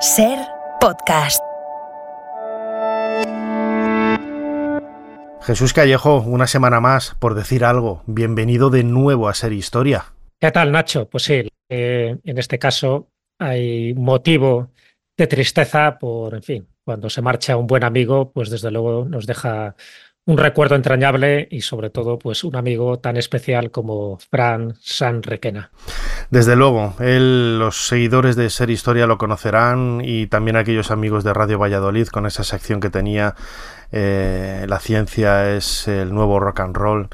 Ser podcast. Jesús Callejo, una semana más, por decir algo. Bienvenido de nuevo a Ser Historia. ¿Qué tal, Nacho? Pues sí, en este caso hay motivo de tristeza por, en fin, cuando se marcha un buen amigo, pues desde luego nos deja un recuerdo entrañable y sobre todo pues un amigo tan especial como Fran San Requena. Desde luego, los seguidores de Ser Historia lo conocerán y también aquellos amigos de Radio Valladolid con esa sección que tenía La ciencia es el nuevo rock and roll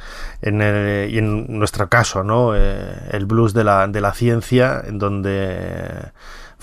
y en nuestro caso, ¿no? El blues de la ciencia, en donde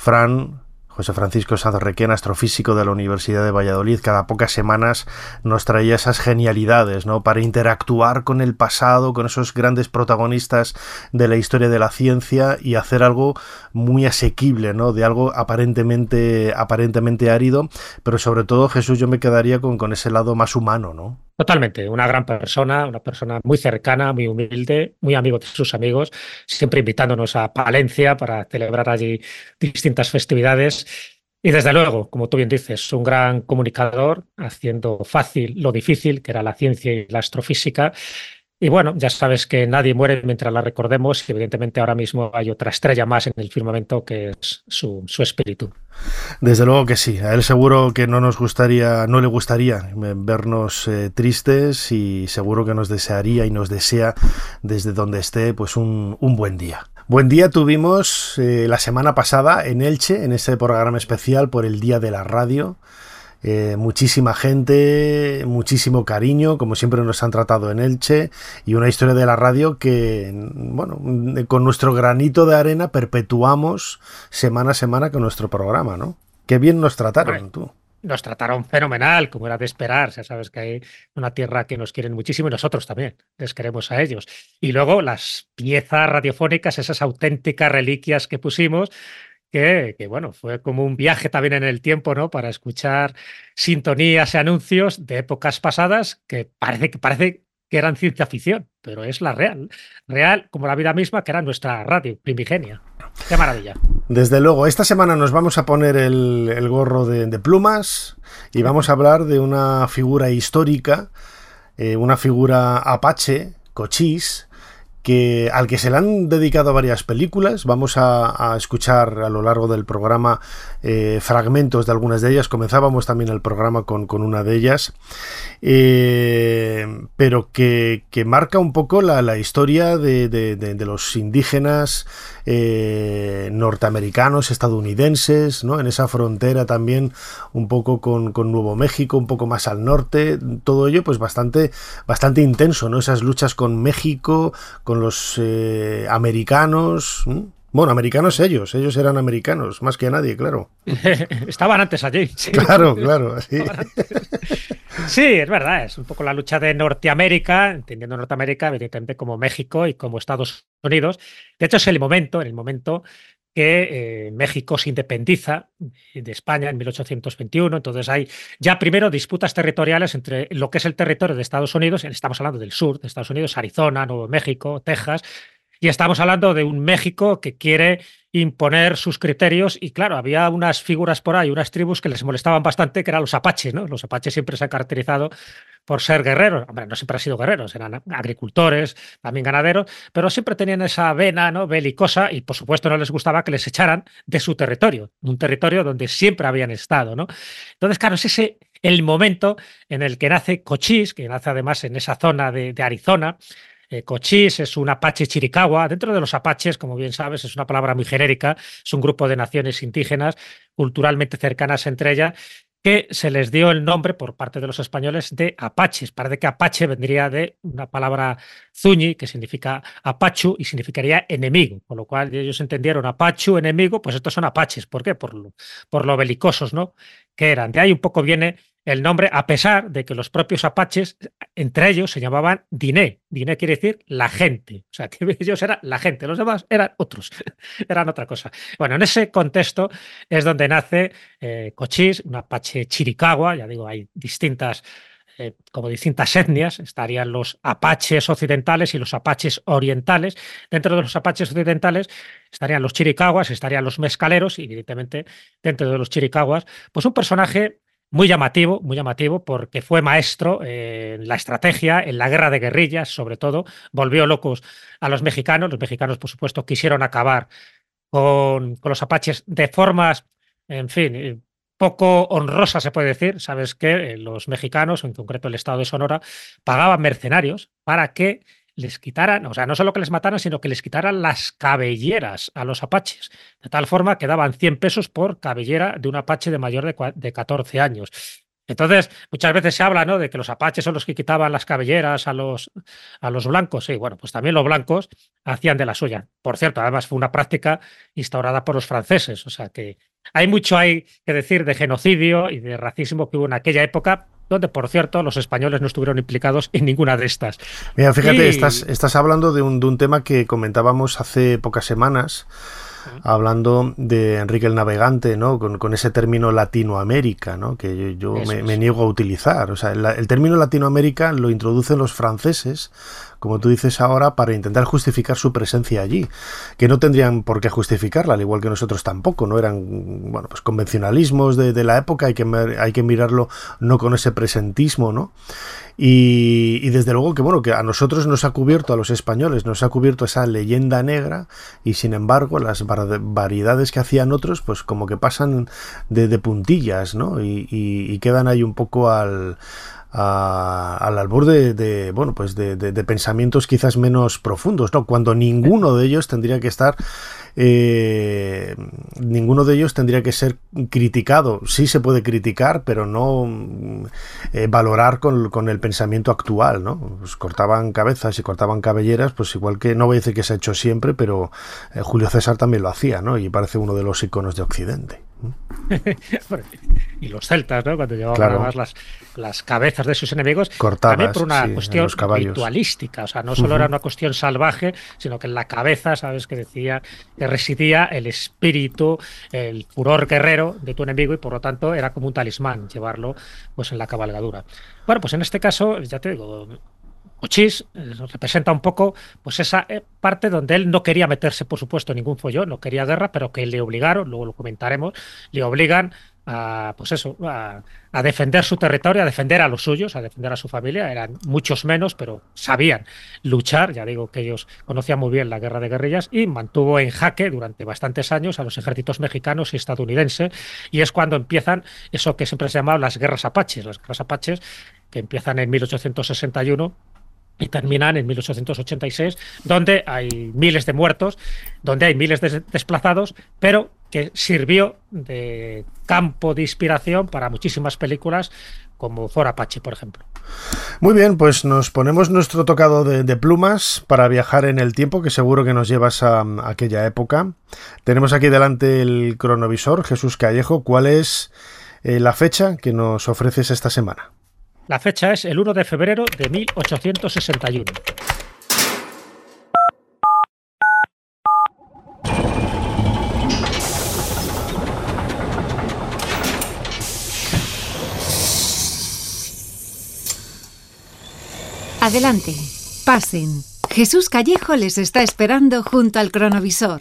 José Francisco Sanz Requena, astrofísico de la Universidad de Valladolid, cada pocas semanas nos traía esas genialidades, ¿no? Para interactuar con el pasado, con esos grandes protagonistas de la historia de la ciencia y hacer algo muy asequible, ¿no? De algo aparentemente árido, pero sobre todo, Jesús, yo me quedaría con ese lado más humano, ¿no? Totalmente, una gran persona, una persona muy cercana, muy humilde, muy amigo de sus amigos, siempre invitándonos a Palencia para celebrar allí distintas festividades. Y desde luego, como tú bien dices, un gran comunicador, haciendo fácil lo difícil, que era la ciencia y la astrofísica. Y bueno, ya sabes que nadie muere mientras la recordemos y evidentemente ahora mismo hay otra estrella más en el firmamento que es su espíritu. Desde luego que sí, a él seguro que no le gustaría vernos tristes y seguro que nos desearía y nos desea desde donde esté pues un buen día. Buen día tuvimos la semana pasada en Elche, en ese programa especial por el Día de la Radio. Muchísima gente, muchísimo cariño, como siempre nos han tratado en Elche, y una historia de la radio que, bueno, con nuestro granito de arena perpetuamos semana a semana con nuestro programa, ¿no? Qué bien nos trataron, tú. Nos trataron fenomenal, como era de esperar. Ya sabes que hay una tierra que nos quieren muchísimo y nosotros también les queremos a ellos. Y luego las piezas radiofónicas, esas auténticas reliquias que pusimos, que bueno, fue como un viaje también en el tiempo, ¿no? Para escuchar sintonías y anuncios de épocas pasadas que parece que eran ciencia ficción, pero es la real como la vida misma, que era nuestra radio primigenia. ¡Qué maravilla! Desde luego, esta semana nos vamos a poner el gorro de plumas y vamos a hablar de una figura histórica, una figura apache, Cochise, al que se le han dedicado varias películas. Vamos a escuchar a lo largo del programa fragmentos de algunas de ellas. Comenzábamos también el programa con una de ellas, pero que marca un poco la historia de los indígenas norteamericanos, estadounidenses, ¿no? En esa frontera también un poco con Nuevo México, un poco más al norte. Todo ello pues bastante intenso, ¿no? Esas luchas con México, con los americanos. Bueno, americanos ellos eran americanos, más que nadie, claro. Estaban antes allí. Sí. Claro. Sí. Sí, es verdad, es un poco la lucha de Norteamérica, entendiendo Norteamérica evidentemente como México y como Estados Unidos. De hecho, es en el momento que México se independiza de España en 1821, entonces hay ya primero disputas territoriales entre lo que es el territorio de Estados Unidos, estamos hablando del sur de Estados Unidos, Arizona, Nuevo México, Texas, y estamos hablando de un México que quiere imponer sus criterios y claro, había unas figuras por ahí, unas tribus que les molestaban bastante, que eran los apaches, ¿no? Los apaches siempre se han caracterizado por ser guerreros. Hombre, no siempre han sido guerreros, eran agricultores, también ganaderos, pero siempre tenían esa vena, ¿no? Belicosa y por supuesto no les gustaba que les echaran de su territorio, un territorio donde siempre habían estado, ¿no? Entonces, claro, es ese el momento en el que nace Cochise, que nace además en esa zona de Arizona. Cochise es un apache chiricahua. Dentro de los apaches, como bien sabes, es una palabra muy genérica, es un grupo de naciones indígenas culturalmente cercanas entre ellas, que se les dio el nombre por parte de los españoles de apaches. Parece que apache vendría de una palabra zuñi, que significa apachu y significaría enemigo, con lo cual ellos entendieron apachu, enemigo, pues estos son apaches. ¿Por qué? Por lo belicosos, ¿no? Que eran. De ahí un poco viene el nombre, a pesar de que los propios apaches, entre ellos, se llamaban Diné. Diné quiere decir la gente. O sea, que ellos eran la gente, los demás eran otros, eran otra cosa. Bueno, en ese contexto es donde nace Cochise, un apache chiricahua. Ya digo, hay distintas como distintas etnias. Estarían los apaches occidentales y los apaches orientales. Dentro de los apaches occidentales estarían los chiricahuas, estarían los mezcaleros y, evidentemente, dentro de los chiricahuas, pues un personaje muy llamativo porque fue maestro en la estrategia, en la guerra de guerrillas, sobre todo. Volvió locos a los mexicanos. Los mexicanos, por supuesto, quisieron acabar con los apaches de formas, en fin, poco honrosas, se puede decir. Sabes que los mexicanos, en concreto el estado de Sonora, pagaban mercenarios para que les quitaran, o sea, no solo que les mataran, sino que les quitaran las cabelleras a los apaches, de tal forma que daban 100 pesos por cabellera de un apache de mayor de 14 años. Entonces, muchas veces se habla, ¿no?, de que los apaches son los que quitaban las cabelleras a los blancos. Sí, bueno, pues también los blancos hacían de la suya. Por cierto, además fue una práctica instaurada por los franceses. O sea que hay que decir de genocidio y de racismo que hubo en aquella época, donde, por cierto, los españoles no estuvieron implicados en ninguna de estas. Mira, fíjate, estás hablando de un tema que comentábamos hace pocas semanas, hablando de Enrique el Navegante, ¿no? Con ese término Latinoamérica, ¿no?, que yo me niego a utilizar. O sea, el término Latinoamérica lo introducen los franceses, como tú dices ahora, para intentar justificar su presencia allí, que no tendrían por qué justificarla, al igual que nosotros tampoco, ¿no? Eran, bueno, pues convencionalismos de la época, hay que mirarlo no con ese presentismo, ¿no? Y desde luego que, bueno, que a nosotros nos ha cubierto, a los españoles, nos ha cubierto esa leyenda negra, y sin embargo las variedades que hacían otros, pues como que pasan de puntillas, ¿no? Y quedan ahí un poco al albur de bueno, pues de pensamientos quizás menos profundos, ¿no? Cuando ninguno de ellos tendría que estar ninguno de ellos tendría que ser criticado. Sí se puede criticar, pero no valorar con el pensamiento actual, ¿no? Pues cortaban cabezas y cortaban cabelleras, pues igual que, no voy a decir que se ha hecho siempre, pero Julio César también lo hacía, ¿no? Y parece uno de los iconos de Occidente. Y los celtas, ¿no?, cuando llevaban, claro, además las cabezas de sus enemigos, cortadas, también por una cuestión ritualística. O sea, no solo era una cuestión salvaje, sino que en la cabeza, sabes, que decía que residía el espíritu, el furor guerrero de tu enemigo, y por lo tanto era como un talismán llevarlo, pues, en la cabalgadura. Bueno, pues en este caso, ya te digo, Cochís representa un poco, pues, esa parte donde él no quería meterse, por supuesto, en ningún follón, no quería guerra, pero que le obligaron, luego lo comentaremos, le obligan a, pues eso, a defender su territorio, a defender a los suyos, a defender a su familia. Eran muchos menos, pero sabían luchar. Ya digo que ellos conocían muy bien la guerra de guerrillas, y mantuvo en jaque durante bastantes años a los ejércitos mexicanos y estadounidenses, y es cuando empiezan eso que siempre se llamaba las guerras apaches, que empiezan en 1861 y terminan en 1886, donde hay miles de muertos, donde hay miles de desplazados, pero que sirvió de campo de inspiración para muchísimas películas como For Apache, por ejemplo. Muy bien, pues nos ponemos nuestro tocado de plumas para viajar en el tiempo, que seguro que nos llevas a aquella época. Tenemos aquí delante el cronovisor. Jesús Callejo, ¿cuál es la fecha que nos ofreces esta semana? La fecha es el 1 de febrero de 1861. Adelante, pasen. Jesús Callejo les está esperando junto al cronovisor.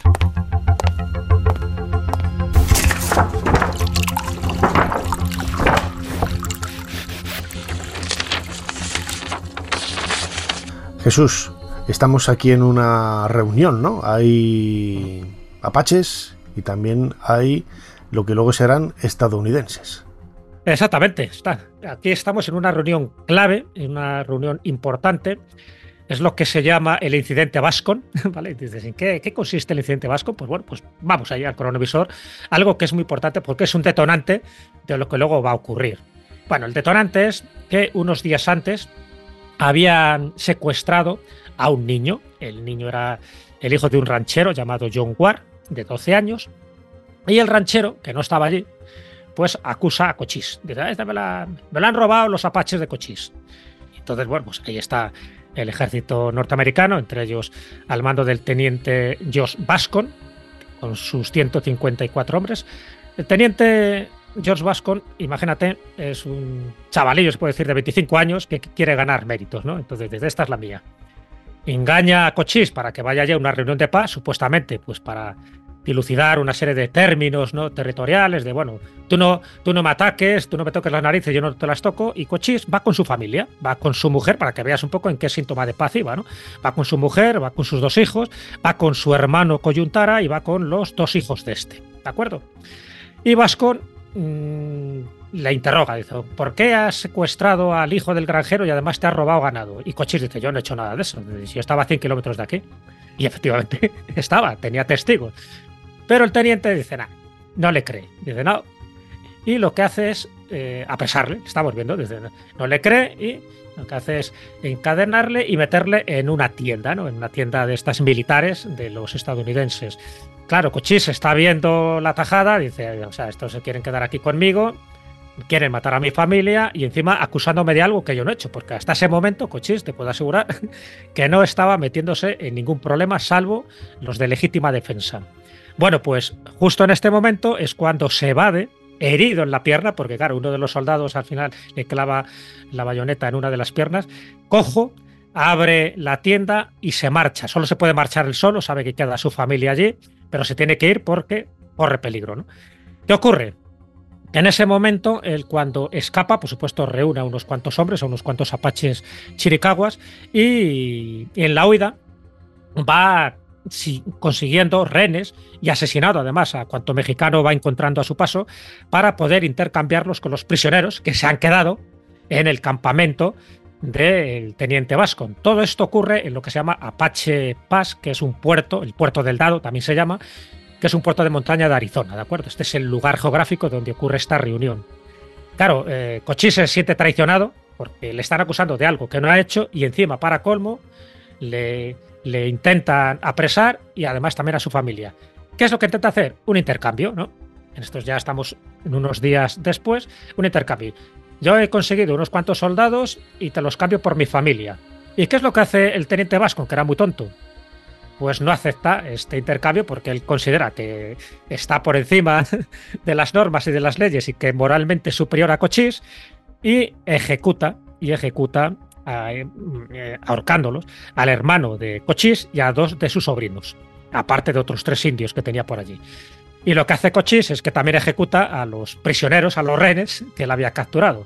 Jesús, estamos aquí en una reunión, ¿no? Hay apaches y también hay lo que luego serán estadounidenses. Exactamente. Aquí estamos en una reunión clave, en una reunión importante. Es lo que se llama el incidente Bascom, ¿vale? Dices, ¿en qué consiste el incidente Bascom? Pues bueno, pues vamos allá al cronovisor. Algo que es muy importante porque es un detonante de lo que luego va a ocurrir. Bueno, el detonante es que unos días antes habían secuestrado a un niño. El niño era el hijo de un ranchero llamado John Ward, de 12 años, y el ranchero, que no estaba allí, pues acusa a Cochís. Dice, me lo han robado los apaches de Cochís. Entonces, bueno, pues ahí está el ejército norteamericano, entre ellos al mando del teniente Josh Bascom, con sus 154 hombres. El teniente George Bascom, imagínate, es un chavalillo, se puede decir, de 25 años que quiere ganar méritos, ¿no? Entonces, desde esta es la mía. Engaña a Cochise para que vaya ya a una reunión de paz, supuestamente, pues para dilucidar una serie de términos, ¿no?, territoriales, de bueno, tú no me ataques, tú no me toques las narices, yo no te las toco, y Cochise va con su familia, va con su mujer, para que veas un poco en qué síntoma de paz iba, ¿no? Va con su mujer, va con sus 2 hijos, va con su hermano Coyuntara y va con los 2 hijos de este, ¿de acuerdo? Y Bascom le interroga, dice, ¿por qué has secuestrado al hijo del granjero y además te has robado ganado? Y Cochise dice, yo no he hecho nada de eso, yo estaba a 100 kilómetros de aquí. Y efectivamente tenía testigos. Pero el teniente dice, no le cree. Dice, no. Y lo que hace es apresarle, estamos viendo, dice, no le cree, y lo que hace es encadenarle y meterle en una tienda, ¿no? En una tienda de estas militares de los estadounidenses. Claro, Cochise está viendo la tajada, dice, o sea, estos se quieren quedar aquí conmigo, quieren matar a mi familia y encima acusándome de algo que yo no he hecho, porque hasta ese momento Cochise, te puedo asegurar, que no estaba metiéndose en ningún problema salvo los de legítima defensa. Bueno, pues justo en este momento es cuando se evade, herido en la pierna, porque claro, uno de los soldados al final le clava la bayoneta en una de las piernas, cojo, abre la tienda y se marcha. Solo se puede marchar él solo, sabe que queda su familia allí, pero se tiene que ir porque corre peligro, ¿no? ¿Qué ocurre? En ese momento, él cuando escapa, por supuesto, reúne a unos cuantos hombres, a unos cuantos apaches chiricahuas, y en la huida va consiguiendo rehenes y asesinado además a cuanto mexicano va encontrando a su paso para poder intercambiarlos con los prisioneros que se han quedado en el campamento del teniente Bascom. Todo esto ocurre en lo que se llama Apache Pass, que es un puerto, el puerto del Dado también se llama, que es un puerto de montaña de Arizona, ¿de acuerdo? Este es el lugar geográfico donde ocurre esta reunión. Claro, Cochise se siente traicionado porque le están acusando de algo que no ha hecho y encima, para colmo, le intentan apresar y además también a su familia. ¿Qué es lo que intenta hacer? Un intercambio, ¿no? En estos ya estamos en unos días después, un intercambio. Yo he conseguido unos cuantos soldados y te los cambio por mi familia. ¿Y qué es lo que hace el teniente Bascom, que era muy tonto? Pues no acepta este intercambio porque él considera que está por encima de las normas y de las leyes y que moralmente es superior a Cochise, y ejecuta ahorcándolos al hermano de Cochise y a 2 de sus sobrinos, aparte de otros 3 indios que tenía por allí. Y lo que hace Cochise es que también ejecuta a los prisioneros, a los rehenes que él había capturado.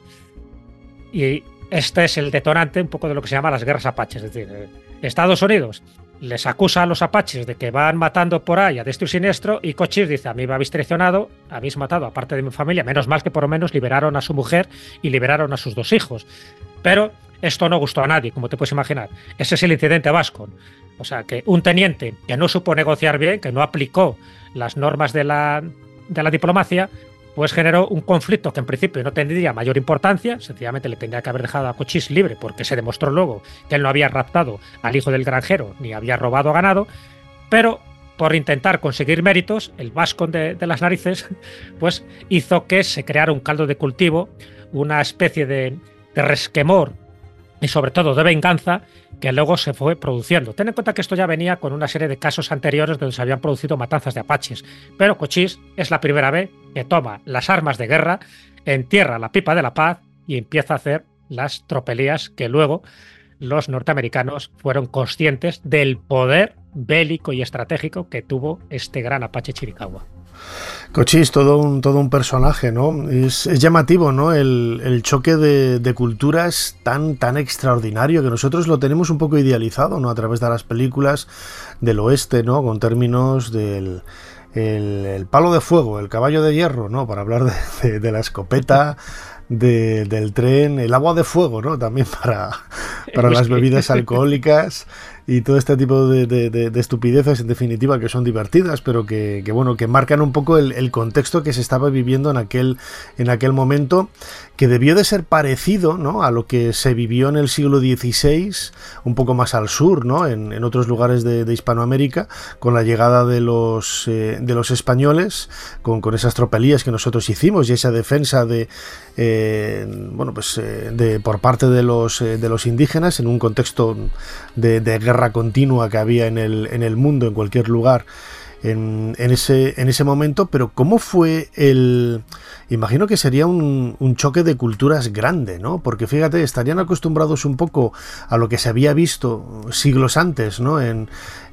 Y este es el detonante un poco de lo que se llama las guerras apaches. Es decir, Estados Unidos les acusa a los apaches de que van matando por ahí a diestro y siniestro, y Cochise dice, a mí me habéis traicionado, habéis matado a parte de mi familia, menos mal que por lo menos liberaron a su mujer y liberaron a sus 2 hijos. Pero esto no gustó a nadie, como te puedes imaginar. Ese es el incidente Bascom. O sea, que un teniente que no supo negociar bien, que no aplicó las normas de la diplomacia, pues generó un conflicto que en principio no tendría mayor importancia, sencillamente le tendría que haber dejado a Cochise libre porque se demostró luego que él no había raptado al hijo del granjero ni había robado ganado, pero por intentar conseguir méritos, el Bascom de las narices, pues hizo que se creara un caldo de cultivo, una especie de resquemor y sobre todo de venganza que luego se fue produciendo. Ten en cuenta que esto ya venía con una serie de casos anteriores donde se habían producido matanzas de apaches, pero Cochise es la primera vez que toma las armas de guerra, entierra la pipa de la paz y empieza a hacer las tropelías que luego los norteamericanos fueron conscientes del poder bélico y estratégico que tuvo este gran apache chiricahua. Cochise, todo un personaje, ¿no? Es llamativo, ¿no? El choque de culturas tan extraordinario que nosotros lo tenemos un poco idealizado, ¿no? A través de las películas del oeste, ¿no? Con términos del el palo de fuego, el caballo de hierro, ¿no? Para hablar de la escopeta, del tren, el agua de fuego, ¿no? También para las bebidas alcohólicas y todo este tipo de estupideces, en definitiva, que son divertidas, pero que bueno, que marcan un poco el contexto que se estaba viviendo en aquel momento, que debió de ser parecido, ¿no? A lo que se vivió en el siglo XVI, un poco más al sur, ¿no? En otros lugares de Hispanoamérica, con la llegada de los españoles, con esas tropelías que nosotros hicimos y esa defensa por parte de los indígenas en un contexto de guerra continua que había en el mundo, en cualquier lugar. en ese momento, pero ¿cómo fue imagino que sería un choque de culturas grande, ¿no? Porque fíjate, estarían acostumbrados un poco a lo que se había visto siglos antes, ¿no? En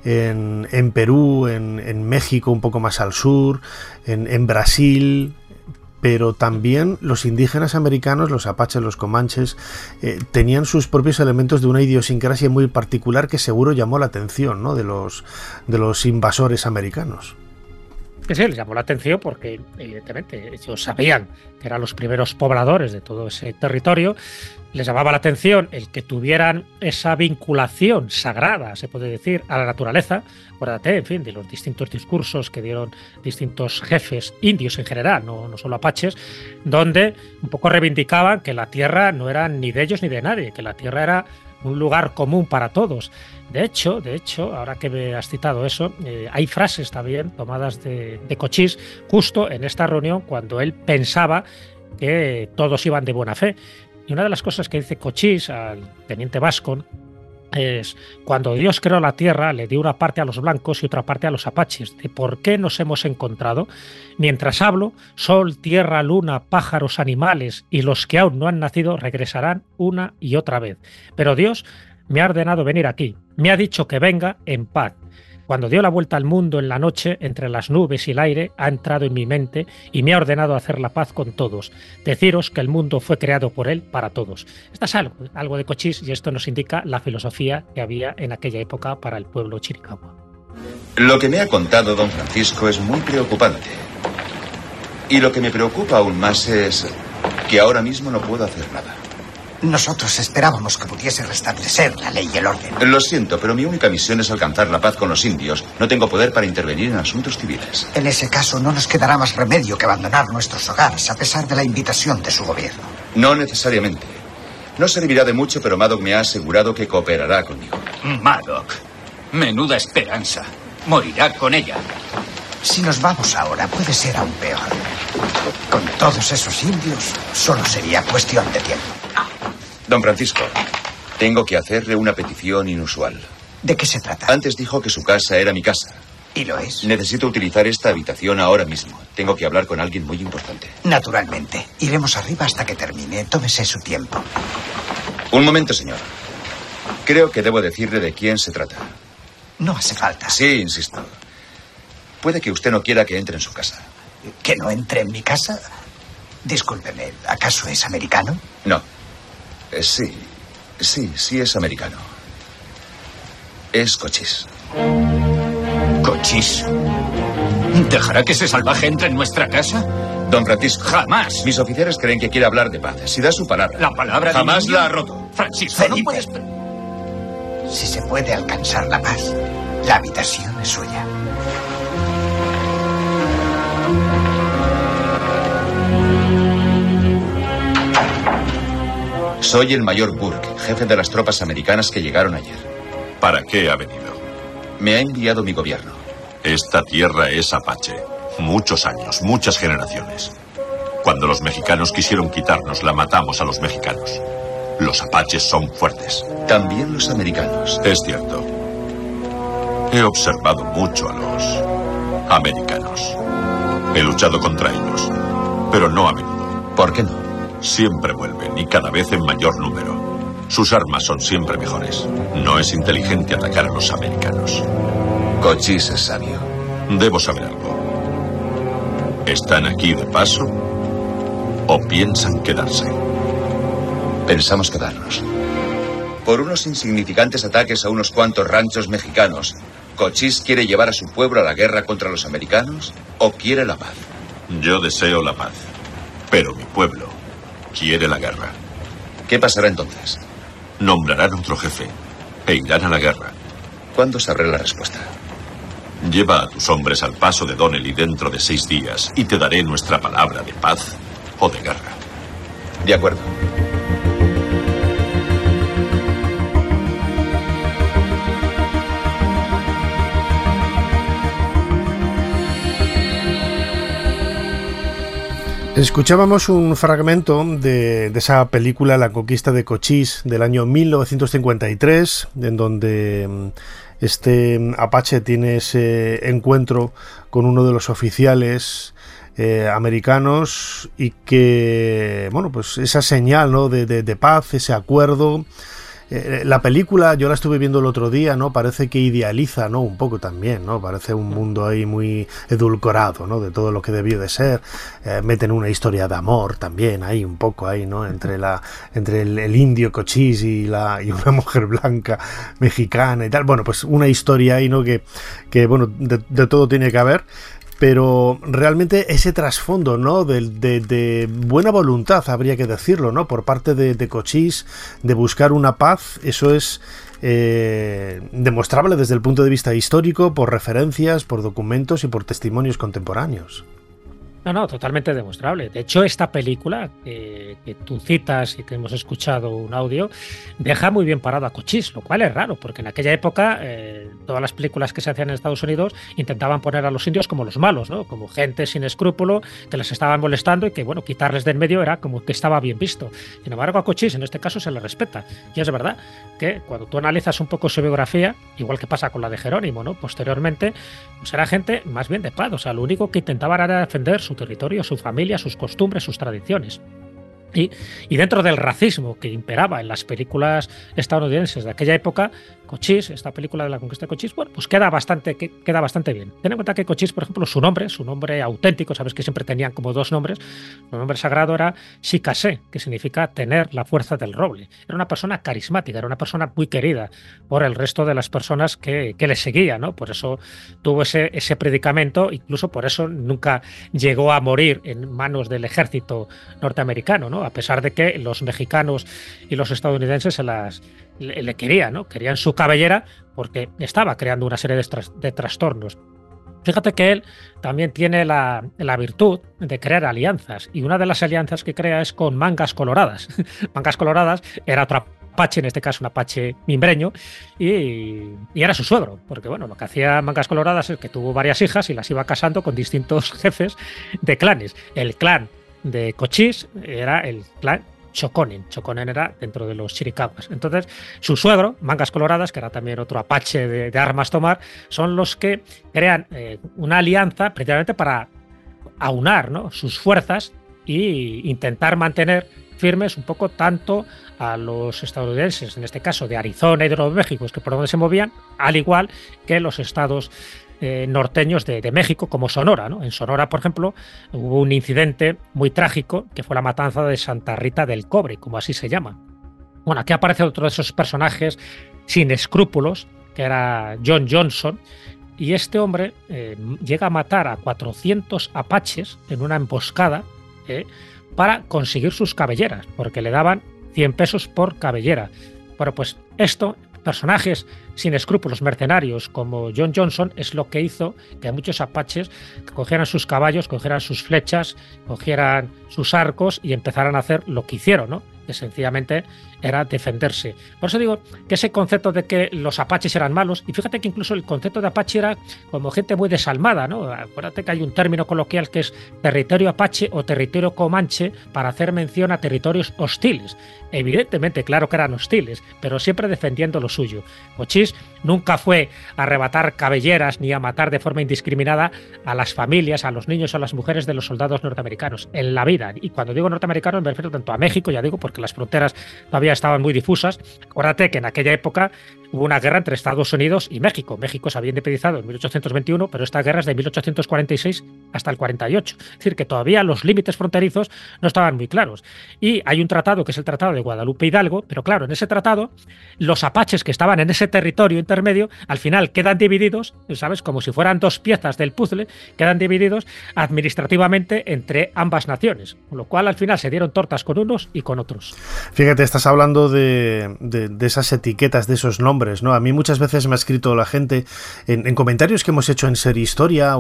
Perú, en México, un poco más al sur, en Brasil, pero también los indígenas americanos, los apaches, los comanches, tenían sus propios elementos de una idiosincrasia muy particular que seguro llamó la atención, ¿no? de los invasores americanos. Sí, les llamó la atención porque, evidentemente, ellos sabían que eran los primeros pobladores de todo ese territorio. Les llamaba la atención el que tuvieran esa vinculación sagrada, se puede decir, a la naturaleza. Acuérdate, en fin, de los distintos discursos que dieron distintos jefes indios en general, no solo apaches, donde un poco reivindicaban que la tierra no era ni de ellos ni de nadie, que la tierra era un lugar común para todos. De hecho, ahora que me has citado eso, hay frases también tomadas de Cochise justo en esta reunión cuando él pensaba que todos iban de buena fe. Y una de las cosas que dice Cochise al teniente Bascom es: cuando Dios creó la tierra, le dio una parte a los blancos y otra parte a los apaches. ¿De por qué nos hemos encontrado? Mientras hablo, sol, tierra, luna, pájaros, animales y los que aún no han nacido regresarán una y otra vez. Pero Dios me ha ordenado venir aquí. Me ha dicho que venga en paz. Cuando dio la vuelta al mundo en la noche, entre las nubes y el aire, ha entrado en mi mente y me ha ordenado hacer la paz con todos. Deciros que el mundo fue creado por él para todos. Esto es algo de Cochise, y esto nos indica la filosofía que había en aquella época para el pueblo chiricahua. Lo que me ha contado don Francisco es muy preocupante. Y lo que me preocupa aún más es que ahora mismo no puedo hacer nada. Nosotros esperábamos que pudiese restablecer la ley y el orden. Lo siento, pero mi única misión es alcanzar la paz con los indios. No tengo poder para intervenir en asuntos civiles. En ese caso, no nos quedará más remedio que abandonar nuestros hogares, a pesar de la invitación de su gobierno. No necesariamente. No servirá de mucho, pero Maddox me ha asegurado que cooperará conmigo. Maddox, menuda esperanza. Morirá con ella. Si nos vamos ahora, puede ser aún peor. Con todos esos indios, solo sería cuestión de tiempo. Don Francisco, tengo que hacerle una petición inusual. ¿De qué se trata? Antes dijo que su casa era mi casa. ¿Y lo es? Necesito utilizar esta habitación ahora mismo. Tengo que hablar con alguien muy importante. Naturalmente. Iremos arriba hasta que termine. Tómese su tiempo. Un momento, señor. Creo que debo decirle de quién se trata. No hace falta. Sí, insisto. Puede que usted no quiera que entre en su casa. ¿Que no entre en mi casa? Discúlpeme, ¿acaso es americano? No. Sí es americano. Es Cochise. ¿Cochise? ¿Dejará que ese salvaje entre en nuestra casa? Don Francisco. ¡Jamás! Mis oficiales creen que quiere hablar de paz. Si da su palabra. ¿La palabra de jamás un la ha roto. Francisco, Felipe, no puedes... Si se puede alcanzar la paz, la habitación es suya. Soy el mayor Burke, jefe de las tropas americanas que llegaron ayer. ¿Para qué ha venido? Me ha enviado mi gobierno. Esta tierra es apache. Muchos años, muchas generaciones. Cuando los mexicanos quisieron quitarnos, la matamos a los mexicanos. Los apaches son fuertes. También los americanos. Es cierto. He observado mucho a los americanos. He luchado contra ellos, pero no a menudo. ¿Por qué no? Siempre vuelven y cada vez en mayor número. Sus armas son siempre mejores. No es inteligente atacar a los americanos. Cochise es sabio. Debo saber algo. ¿Están aquí de paso o piensan quedarse? Pensamos quedarnos. Por unos insignificantes ataques a unos cuantos ranchos mexicanos, ¿Cochise quiere llevar a su pueblo a la guerra contra los americanos o quiere la paz? Yo deseo la paz, pero mi pueblo quiere la guerra. ¿Qué pasará entonces? Nombrarán otro jefe e irán a la guerra. ¿Cuándo sabré la respuesta? Lleva a tus hombres al paso de Donnelly dentro de 6 días y te daré nuestra palabra de paz o de guerra. De acuerdo. Escuchábamos un fragmento de esa película La conquista de Cochise del año 1953, en donde este apache tiene ese encuentro con uno de los oficiales americanos y que, bueno, pues esa señal, ¿no?, de paz, ese acuerdo. La película, yo la estuve viendo el otro día, ¿no? Parece que idealiza, ¿no?, un poco también, ¿no? Parece un mundo ahí muy edulcorado, ¿no?, de todo lo que debió de ser. Meten una historia de amor también ahí, un poco ahí, ¿no?, entre el indio Cochise y una mujer blanca mexicana y tal. Bueno, pues una historia ahí, ¿no?, que bueno, de todo tiene que haber. Pero realmente ese trasfondo, ¿no?, de buena voluntad, habría que decirlo, ¿no?, por parte de Cochise, de buscar una paz, eso es demostrable desde el punto de vista histórico, por referencias, por documentos y por testimonios contemporáneos. No, totalmente demostrable. De hecho, esta película que tú citas y que hemos escuchado un audio, deja muy bien parado a Cochise, lo cual es raro, porque en aquella época todas las películas que se hacían en Estados Unidos intentaban poner a los indios como los malos, ¿no?, como gente sin escrúpulo, que les estaban molestando y que, bueno, quitarles de en medio era como que estaba bien visto. Sin embargo, a Cochise en este caso se le respeta. Y es verdad que cuando tú analizas un poco su biografía, igual que pasa con la de Jerónimo, ¿no?, posteriormente, pues era gente más bien de paz. O sea, lo único que intentaban era defender su territorio, su familia, sus costumbres, sus tradiciones. Y dentro del racismo que imperaba en las películas estadounidenses de aquella época, Cochise, esta película de la conquista de Cochise, bueno, pues queda bastante bien. Ten en cuenta que Cochise, por ejemplo, su nombre auténtico, sabes que siempre tenían como dos nombres, su nombre sagrado era Shikase, que significa tener la fuerza del roble. Era una persona carismática, era una persona muy querida por el resto de las personas que le seguían, ¿no? Por eso tuvo ese predicamento, incluso por eso nunca llegó a morir en manos del ejército norteamericano, ¿no?, a pesar de que los mexicanos y los estadounidenses le querían, ¿no?, querían su cabellera porque estaba creando una serie de trastornos. Fíjate que él también tiene la virtud de crear alianzas, y una de las alianzas que crea es con Mangas Coloradas. Mangas Coloradas era otro apache, en este caso un apache mimbreño, y era su suegro, porque bueno, lo que hacía Mangas Coloradas es que tuvo varias hijas y las iba casando con distintos jefes de clanes. El clan de Cochise era el clan Choconen. Choconen era dentro de los Chiricahuas. Entonces, su suegro, Mangas Coloradas, que era también otro apache de armas tomar, son los que crean una alianza precisamente para aunar, ¿no?, sus fuerzas e intentar mantener firmes un poco tanto a los estadounidenses, en este caso de Arizona y de Nuevo México, que por donde se movían, al igual que los estados norteños de México, como Sonora, ¿no? En Sonora, por ejemplo, hubo un incidente muy trágico que fue la matanza de Santa Rita del Cobre, como así se llama. Bueno, aquí aparece otro de esos personajes sin escrúpulos, que era John Johnson, y este hombre llega a matar a 400 apaches en una emboscada para conseguir sus cabelleras, porque le daban 100 pesos por cabellera. Bueno, pues esto, personajes sin escrúpulos, mercenarios como John Johnson, es lo que hizo que muchos apaches cogieran sus caballos, cogieran sus flechas, cogieran sus arcos y empezaran a hacer lo que hicieron, ¿no?, que sencillamente era defenderse. Por eso digo que ese concepto de que los apaches eran malos, y fíjate que incluso el concepto de apache era como gente muy desalmada, ¿no? Acuérdate que hay un término coloquial que es territorio apache o territorio comanche para hacer mención a territorios hostiles. Evidentemente, claro que eran hostiles, pero siempre defendiendo lo suyo. Cochise nunca fue a arrebatar cabelleras ni a matar de forma indiscriminada a las familias, a los niños o a las mujeres de los soldados norteamericanos en la vida. Y cuando digo norteamericanos me refiero tanto a México, ya digo, porque las fronteras todavía estaban muy difusas. Acuérdate que en aquella época hubo una guerra entre Estados Unidos y México. México se había independizado en 1821, pero esta guerra es de 1846 hasta el 48. Es decir, que todavía los límites fronterizos no estaban muy claros. Y hay un tratado, que es el Tratado de Guadalupe Hidalgo, pero claro, en ese tratado los apaches que estaban en ese territorio intermedio al final quedan divididos, ¿sabes?, como si fueran dos piezas del puzzle, quedan divididos administrativamente entre ambas naciones, con lo cual al final se dieron tortas con unos y con otros. Fíjate, estás hablando de esas etiquetas, de esos nombres, ¿no? A mí muchas veces me ha escrito la gente en comentarios que hemos hecho en Ser Historia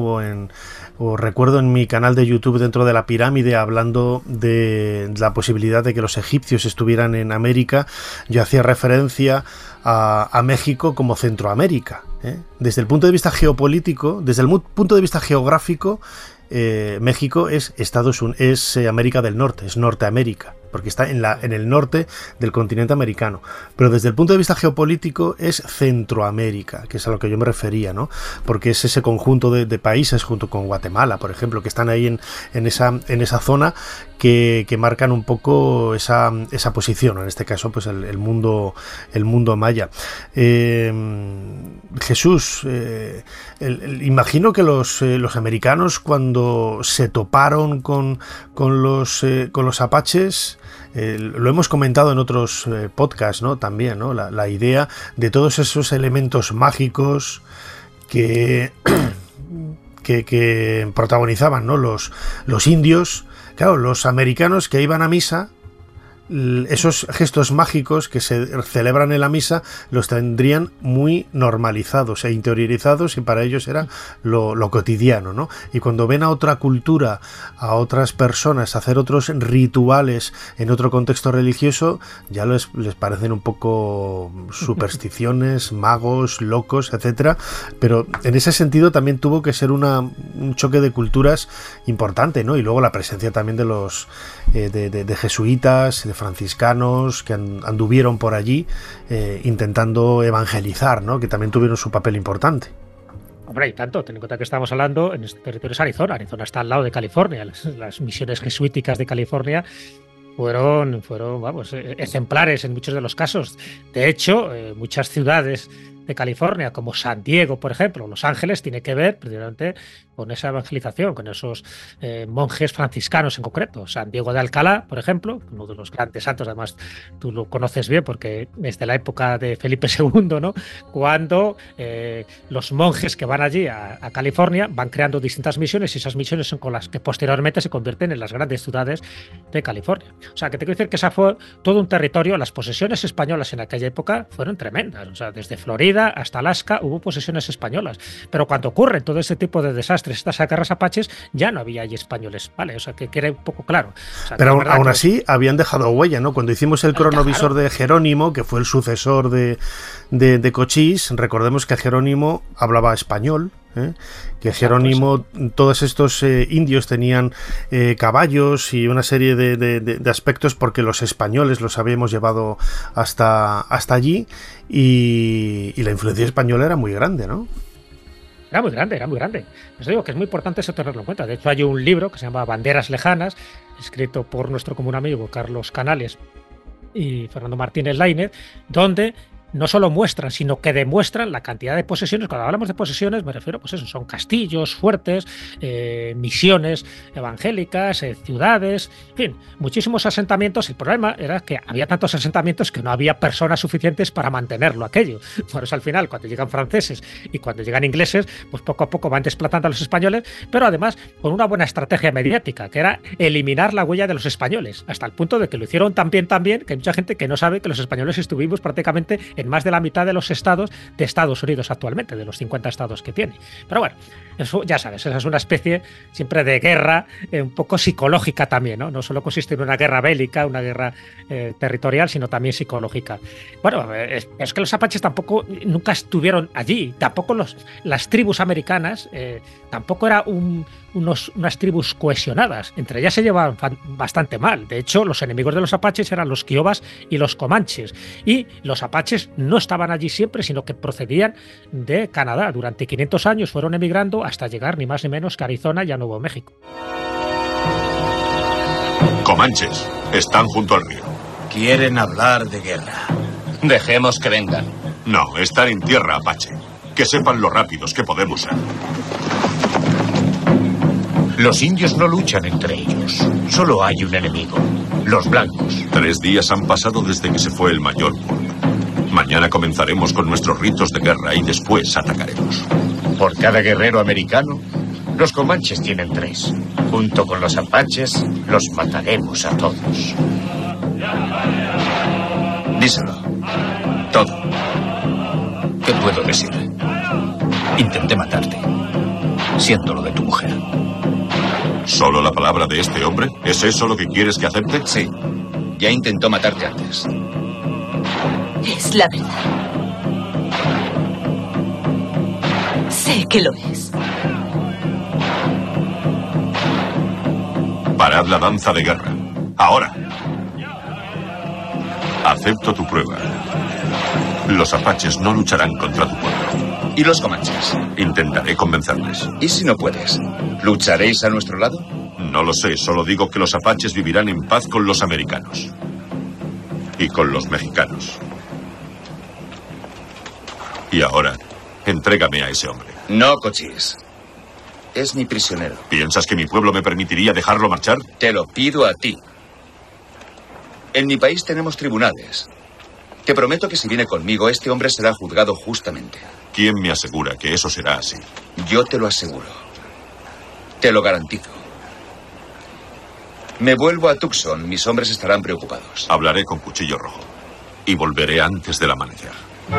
o recuerdo en mi canal de YouTube Dentro de la Pirámide, hablando de la posibilidad de que los egipcios estuvieran en América. Yo hacía referencia a México como Centroamérica, ¿eh? Desde el punto de vista geopolítico, desde el punto de vista geográfico, México es América del Norte, es Norteamérica. porque está en el norte del continente americano, pero desde el punto de vista geopolítico es Centroamérica, que es a lo que yo me refería, ¿no? Porque es ese conjunto de países junto con Guatemala, por ejemplo, que están ahí en esa zona que marcan un poco esa posición, en este caso pues el mundo maya. Jesús, imagino que los americanos, cuando se toparon con los apaches, lo hemos comentado en otros podcasts, ¿no? También, ¿no? La idea de todos esos elementos mágicos que protagonizaban, ¿no? Los indios. Claro, los americanos que iban a misa, esos gestos mágicos que se celebran en la misa los tendrían muy normalizados e interiorizados, y para ellos era lo cotidiano, ¿no? Y cuando ven a otra cultura, a otras personas hacer otros rituales en otro contexto religioso, ya les parecen un poco supersticiones, magos, locos, etcétera. Pero en ese sentido también tuvo que ser un choque de culturas importante, ¿no? Y luego la presencia también de los de jesuitas, de franciscanos que anduvieron por allí intentando evangelizar, ¿no? Que también tuvieron su papel importante. Hombre, y tanto, ten en cuenta que estamos hablando en este territorio es Arizona. Arizona está al lado de California. Las misiones jesuíticas de California fueron vamos, ejemplares en muchos de los casos. De hecho, muchas ciudades de California, como San Diego, por ejemplo, Los Ángeles, tiene que ver precisamente con esa evangelización, con esos monjes franciscanos en concreto. San Diego de Alcalá, por ejemplo, uno de los grandes santos, además tú lo conoces bien porque es de la época de Felipe II, ¿no? Cuando los monjes que van allí a California van creando distintas misiones, y esas misiones son con las que posteriormente se convierten en las grandes ciudades de California. O sea, que te quiero decir que esa fue todo un territorio. Las posesiones españolas en aquella época fueron tremendas. O sea, desde Florida hasta Alaska hubo posesiones españolas, pero cuando ocurre todo este tipo de desastres, estas guerras apaches, ya no había allí españoles, ¿vale? O sea, que quede un poco claro. O sea, pero aún así habían dejado huella, ¿no? Cuando hicimos el cronovisor de Jerónimo, que fue el sucesor de Cochís, recordemos que Jerónimo hablaba español, que Jerónimo, todos estos indios tenían caballos y una serie de aspectos porque los españoles los habíamos llevado hasta allí, y la influencia española era muy grande, ¿no? Era muy grande, era muy grande. Os digo que es muy importante eso tenerlo en cuenta. De hecho, hay un libro que se llama Banderas Lejanas, escrito por nuestro común amigo Carlos Canales y Fernando Martínez Lainez, donde no solo muestran, sino que demuestran la cantidad de posesiones. Cuando hablamos de posesiones me refiero, pues eso, son castillos, fuertes, misiones evangélicas, ciudades, en fin, muchísimos asentamientos. El problema era que había tantos asentamientos que no había personas suficientes para mantenerlo aquello. Por eso al final, cuando llegan franceses y cuando llegan ingleses, pues poco a poco van desplazando a los españoles, pero además con una buena estrategia mediática, que era eliminar la huella de los españoles, hasta el punto de que lo hicieron tan bien que hay mucha gente que no sabe que los españoles estuvimos prácticamente en más de la mitad de los estados de Estados Unidos actualmente, de los 50 estados que tiene. Pero bueno, eso ya sabes, esa es una especie siempre de guerra un poco psicológica también, ¿no? No solo consiste en una guerra bélica, una guerra territorial, sino también psicológica. Bueno, es que los apaches tampoco nunca estuvieron allí, tampoco las tribus americanas, tampoco era unas tribus cohesionadas, entre ellas se llevaban bastante mal. De hecho, los enemigos de los apaches eran los Kiowas y los Comanches, y los apaches no estaban allí siempre, sino que procedían de Canadá. Durante 500 años fueron emigrando hasta llegar ni más ni menos que a Arizona y a Nuevo México. Comanches, están junto al río. Quieren hablar de guerra. Dejemos que vengan. No, están en tierra apache. Que sepan lo rápidos que podemos ser. Los indios no luchan entre ellos. Solo hay un enemigo. Los blancos. 3 días han pasado desde que se fue el mayor Burke. Mañana comenzaremos con nuestros ritos de guerra y después atacaremos. Por cada guerrero americano, los comanches tienen 3. Junto con los apaches, los mataremos a todos. Díselo. Todo. ¿Qué puedo decir? Intenté matarte. Siento lo de tu mujer. ¿Solo la palabra de este hombre? ¿Es eso lo que quieres que acepte? Sí. Ya intentó matarte antes. Es la verdad. Sé que lo es. Parad la danza de guerra. Ahora. Acepto tu prueba. Los apaches no lucharán contra tu pueblo. ¿Y los comanches? Intentaré convencerles. ¿Y si no puedes? ¿Lucharéis a nuestro lado? No lo sé, solo digo que los apaches vivirán en paz con los americanos. Y con los mexicanos. Y ahora, entrégame a ese hombre. No, Cochise. Es mi prisionero. ¿Piensas que mi pueblo me permitiría dejarlo marchar? Te lo pido a ti. En mi país tenemos tribunales. Te prometo que si viene conmigo, este hombre será juzgado justamente. ¿Quién me asegura que eso será así? Yo te lo aseguro. Te lo garantizo. Me vuelvo a Tucson. Mis hombres estarán preocupados. Hablaré con Cuchillo Rojo. Y volveré antes del amanecer.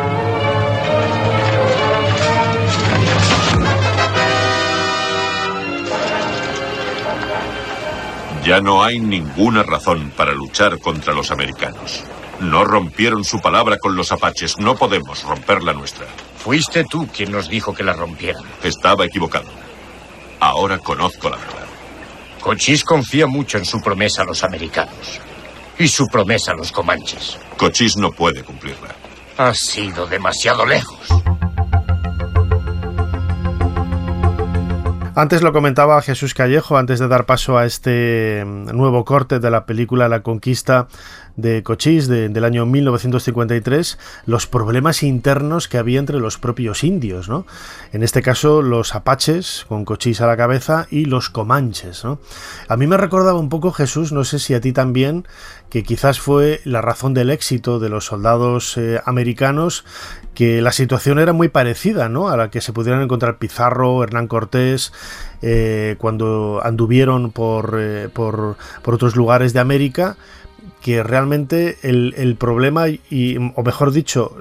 Ya no hay ninguna razón para luchar contra los americanos. No rompieron su palabra con los apaches. No podemos romper la nuestra. Fuiste tú quien nos dijo que la rompieran. Estaba equivocado. Ahora conozco la verdad. Cochise confía mucho en su promesa a los americanos. Y su promesa a los comanches. Cochise no puede cumplirla. Ha sido demasiado lejos. Antes lo comentaba Jesús Callejo, antes de dar paso a este nuevo corte de la película La Conquista de Cochise del año 1953, los problemas internos que había entre los propios indios, ¿no? En este caso los apaches, con Cochise a la cabeza, y los comanches, ¿no? A mí me recordaba un poco, Jesús, no sé si a ti también, que quizás fue la razón del éxito de los soldados americanos, que la situación era muy parecida, ¿no?, a la que se pudieran encontrar Pizarro, Hernán Cortés, cuando anduvieron por otros lugares de América, que realmente el problema, o mejor dicho,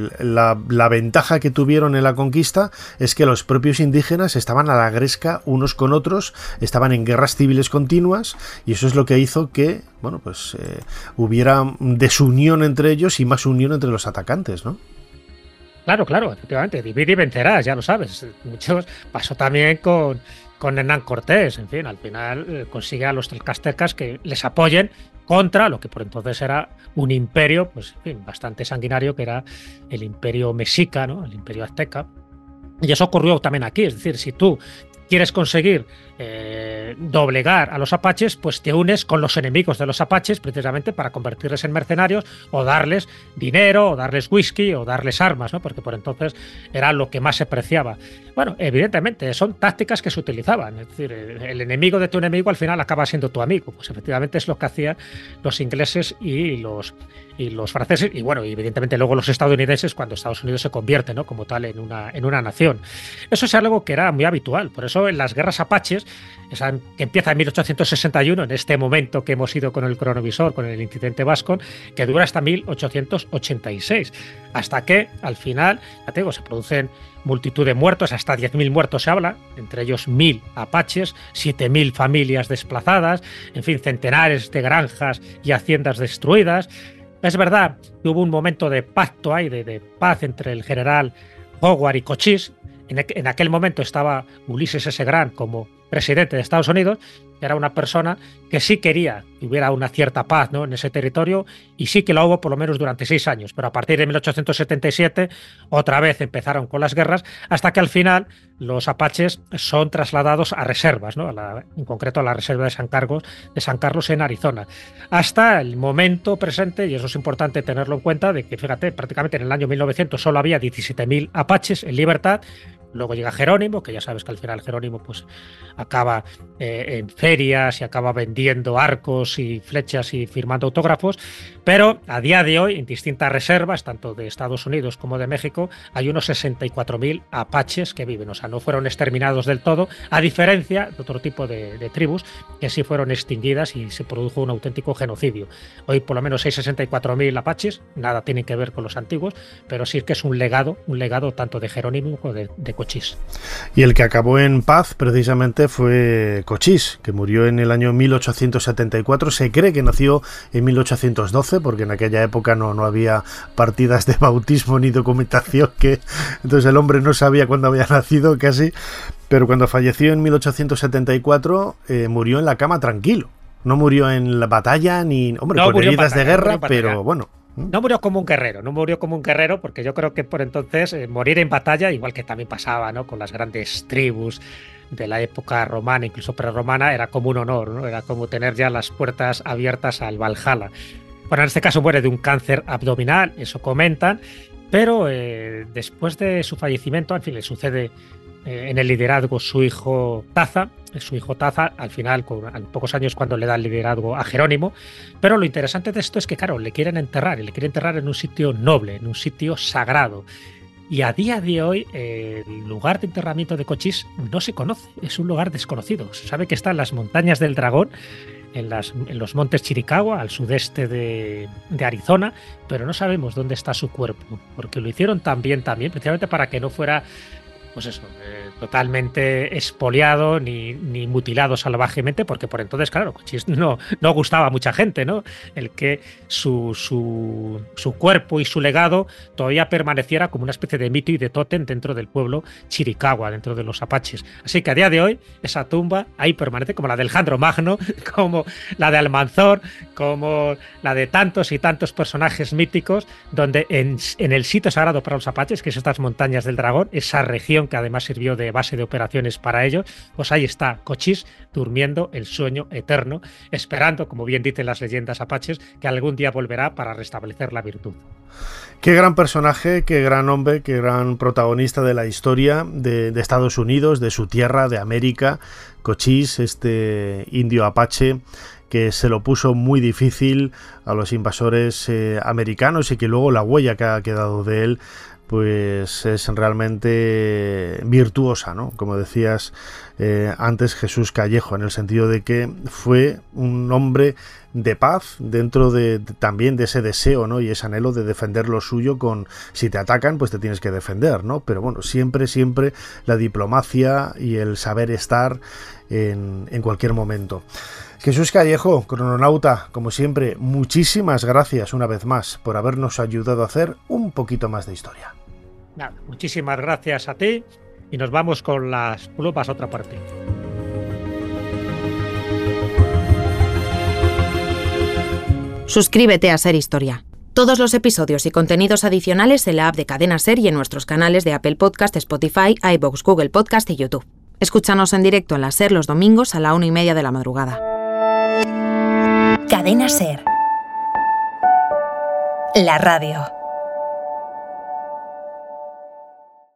la ventaja que tuvieron en la conquista es que los propios indígenas estaban a la gresca unos con otros, estaban en guerras civiles continuas, y eso es lo que hizo que, bueno, pues hubiera desunión entre ellos y más unión entre los atacantes, ¿no? Claro, efectivamente, divide y vencerás, ya lo sabes. Muchos pasó también con Hernán Cortés, en fin, al final consigue a los tlaxcaltecas que les apoyen contra lo que por entonces era un imperio, pues en fin, bastante sanguinario, que era el imperio mexica, ¿no?, el imperio azteca. Y eso ocurrió también aquí, es decir, si tú quieres conseguir doblegar a los apaches, pues te unes con los enemigos de los apaches precisamente para convertirles en mercenarios o darles dinero, o darles whisky, o darles armas, ¿no?, porque por entonces era lo que más se preciaba. Bueno, evidentemente son tácticas que se utilizaban, es decir, el enemigo de tu enemigo al final acaba siendo tu amigo, pues efectivamente es lo que hacían los ingleses y los franceses, y bueno, evidentemente luego los estadounidenses, cuando Estados Unidos se convierte, ¿no?, como tal en una nación. Eso es algo que era muy habitual, por eso en las guerras apaches, esa que empieza en 1861, en este momento que hemos ido con el cronovisor, con el incidente Bascon, que dura hasta 1886, hasta que al final, ya te digo, se producen multitud de muertos, hasta 10.000 muertos se habla, entre ellos 1.000 apaches, 7.000 familias desplazadas, en fin, centenares de granjas y haciendas destruidas. Es verdad que hubo un momento de pacto ahí, de paz entre el general Howard y Cochise. En aquel momento estaba Ulises S. Grant como presidente de Estados Unidos, que era una persona que sí quería que hubiera una cierta paz, ¿no?, en ese territorio, y sí que lo hubo por lo menos durante 6 años, pero a partir de 1877 otra vez empezaron con las guerras, hasta que al final los apaches son trasladados a reservas, ¿no?, en concreto a la reserva de San Carlos en Arizona, hasta el momento presente, y eso es importante tenerlo en cuenta, de que, fíjate, prácticamente en el año 1900 solo había 17.000 apaches en libertad. Luego llega Jerónimo, que ya sabes que al final Jerónimo pues acaba en ferias y acaba vendiendo arcos y flechas y firmando autógrafos, pero a día de hoy en distintas reservas, tanto de Estados Unidos como de México, hay unos 64.000 apaches que viven, o sea, no fueron exterminados del todo, a diferencia de otro tipo de tribus que sí fueron extinguidas y se produjo un auténtico genocidio. Hoy por lo menos hay 64.000 apaches, nada tienen que ver con los antiguos, pero sí que es un legado tanto de Jerónimo como de Cochise. Y el que acabó en paz precisamente fue Cochise, que murió en el año 1874. Se cree que nació en 1812, porque en aquella época no había partidas de bautismo ni documentación, entonces el hombre no sabía cuándo había nacido casi, pero cuando falleció en 1874 murió en la cama tranquilo. No murió en la batalla, ni, hombre, con heridas de guerra, pero bueno, No murió como un guerrero, porque yo creo que por entonces morir en batalla, igual que también pasaba, ¿no?, con las grandes tribus de la época romana, incluso prerromana, era como un honor, ¿no? Era como tener ya las puertas abiertas al Valhalla. Bueno, en este caso muere de un cáncer abdominal, eso comentan, pero después de su fallecimiento, en fin, le sucede en el liderazgo su hijo Taza, al final, a pocos años, cuando le da el liderazgo a Jerónimo. Pero lo interesante de esto es que, claro, le quieren enterrar en un sitio noble, en un sitio sagrado. Y a día de hoy, el lugar de enterramiento de Cochise no se conoce, es un lugar desconocido. Se sabe que está en las montañas del Dragón, en los montes Chiricahua, al sudeste de Arizona, pero no sabemos dónde está su cuerpo, porque lo hicieron también, precisamente para que no fuera, pues eso, totalmente expoliado ni mutilado salvajemente, porque por entonces, claro, Cochise no gustaba a mucha gente, ¿no? El que su cuerpo y su legado todavía permaneciera como una especie de mito y de tótem dentro del pueblo Chiricahua, dentro de los apaches. Así que a día de hoy esa tumba ahí permanece, como la de Alejandro Magno, como la de Almanzor, como la de tantos y tantos personajes míticos, donde en el sitio sagrado para los apaches, que es estas montañas del Dragón, esa región que además sirvió de base de operaciones para ellos, pues ahí está Cochise durmiendo el sueño eterno, esperando, como bien dicen las leyendas apaches, que algún día volverá para restablecer la virtud. Qué gran personaje, qué gran hombre, qué gran protagonista de la historia de Estados Unidos, de su tierra, de América, Cochise, este indio apache que se lo puso muy difícil a los invasores americanos y que luego la huella que ha quedado de él pues es realmente virtuosa, ¿no? Como decías antes, Jesús Callejo, en el sentido de que fue un hombre de paz dentro también de ese deseo, ¿no?, y ese anhelo de defender lo suyo. Si te atacan, pues te tienes que defender, ¿no? Pero bueno, siempre la diplomacia y el saber estar en cualquier momento. Jesús Callejo, crononauta, como siempre, muchísimas gracias una vez más por habernos ayudado a hacer un poquito más de historia. Nada, muchísimas gracias a ti y nos vamos con las plumas a otra parte. Suscríbete a Ser Historia. Todos los episodios y contenidos adicionales en la app de Cadena Ser y en nuestros canales de Apple Podcast, Spotify, iVoox, Google Podcast y YouTube. Escúchanos en directo en la Ser los domingos a la 1:30 de la madrugada. Cadena Ser. La radio.